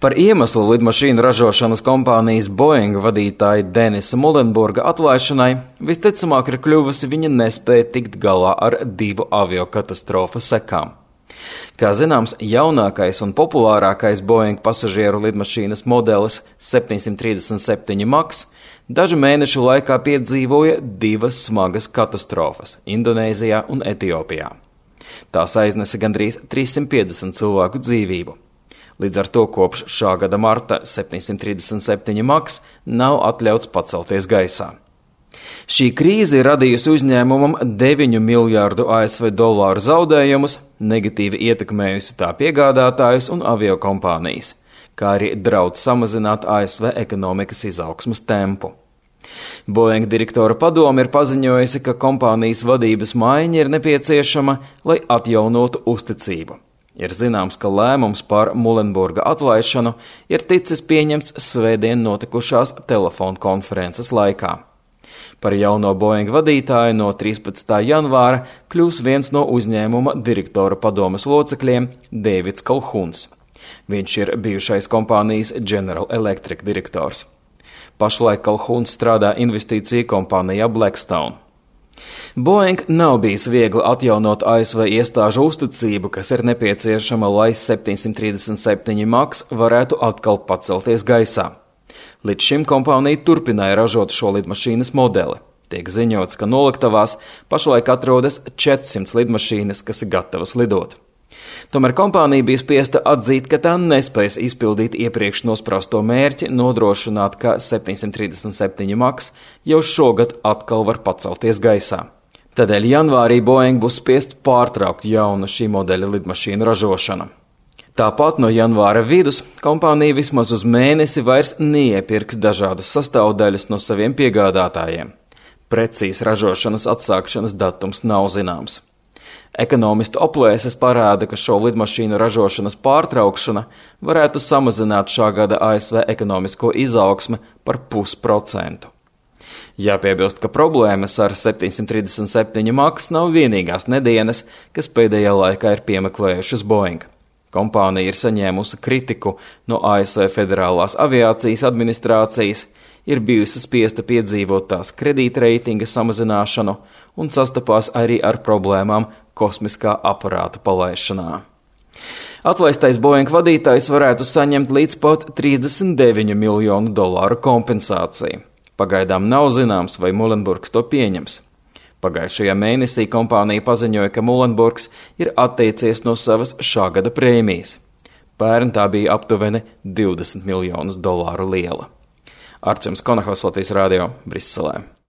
Par iemeslu lidmašīnu ražošanas kompānijas Boeing vadītāja Denisa Mulenburga atlaišanai visticamāk ir kļuvusi viņa nespēja tikt galā ar 2 aviokatastrofu sekām. Kā zināms, jaunākais un populārākais Boeing pasažieru lidmašīnas modelis 737 MAX dažu mēnešu laikā piedzīvoja 2 smagas katastrofas Indonēzijā un Etiopijā. Tās aiznesa gandrīz 350 cilvēku dzīvību. Līdz ar to kopš šā gada marta 737 MAX nav atļauts pacelties gaisā. Šī krīze ir radījusi uzņēmumam 9 miljārdu ASV dolāru zaudējumus, negatīvi ietekmējusi tā piegādātājus un aviokompānijas, kā arī draud samazināt ASV ekonomikas izaugsmas tempu. Boeing direktora padome ir paziņojusi, ka kompānijas vadības maiņa ir nepieciešama, lai atjaunotu uzticību. Ir zināms, ka lēmums par Mulenburga atlaišanu ir ticis pieņemts svētdien notikušās telefonu konferences laikā. Par jauno Boeing vadītāju no 13. janvāra kļūs viens no uzņēmuma direktora padomes locekļiem Deivids Kalhuns. Viņš ir bijušais kompānijas General Electric direktors. Pašlaik Kalhuns strādā investīciju kompānijā Blackstone. Boeing nav bijis viegli atjaunot ASV iestāžu uzticību, kas ir nepieciešama, lai 737 MAX varētu atkal pacelties gaisā. Līdz šim kompānija turpināja ražot šo lidmašīnas modeli. Tiek ziņots, ka noliktavās pašlaik atrodas 400 lidmašīnas, kas ir gatavas lidot. Tomēr kompānija bija spiesta atzīt, ka tā nespēs izpildīt iepriekš nosprasto mērķi nodrošināt, ka 737 MAX jau šogad atkal var pacelties gaisā. Tādēļ janvārī Boeing būs spiests pārtraukt jaunu šī modeļa lidmašīnu ražošanu. Tāpat no janvāra vidus kompānija vismaz uz mēnesi vairs neiepirks dažādas sastāvdaļas no saviem piegādātājiem. Precīzs ražošanas atsākšanas datums nav zināms. Ekonomistu aplēses parāda, ka šo lidmašīnu ražošanas pārtraukšana varētu samazināt šā gada ASV ekonomisko izaugsmi par 0,5%. Jāpiebilst, ka problēmas ar 737 MAX nav vienīgās nedēļas, kas pēdējā laikā ir piemeklējušas Boeing. Kompānija ir saņēmusi kritiku no ASV Federālās aviācijas administrācijas, ir bijusi spiesta piedzīvot tās kredītreitinga samazināšanu un sastapās arī ar problēmām kosmiskā aparāta palaišanā. Atlaistais Boeing vadītājs varētu saņemt līdz pat $39 miljonu kompensāciju. Pagaidām nav zināms, vai Mulenburgs to pieņems. Pagājušajā mēnesī kompānija paziņoja, ka Mulenburgs ir atteicies no savas šā gada prēmijas. Pērn tā bija aptuveni $20 miljonus liela. Arčuns Konahaus, Latvijas radio, Briselē.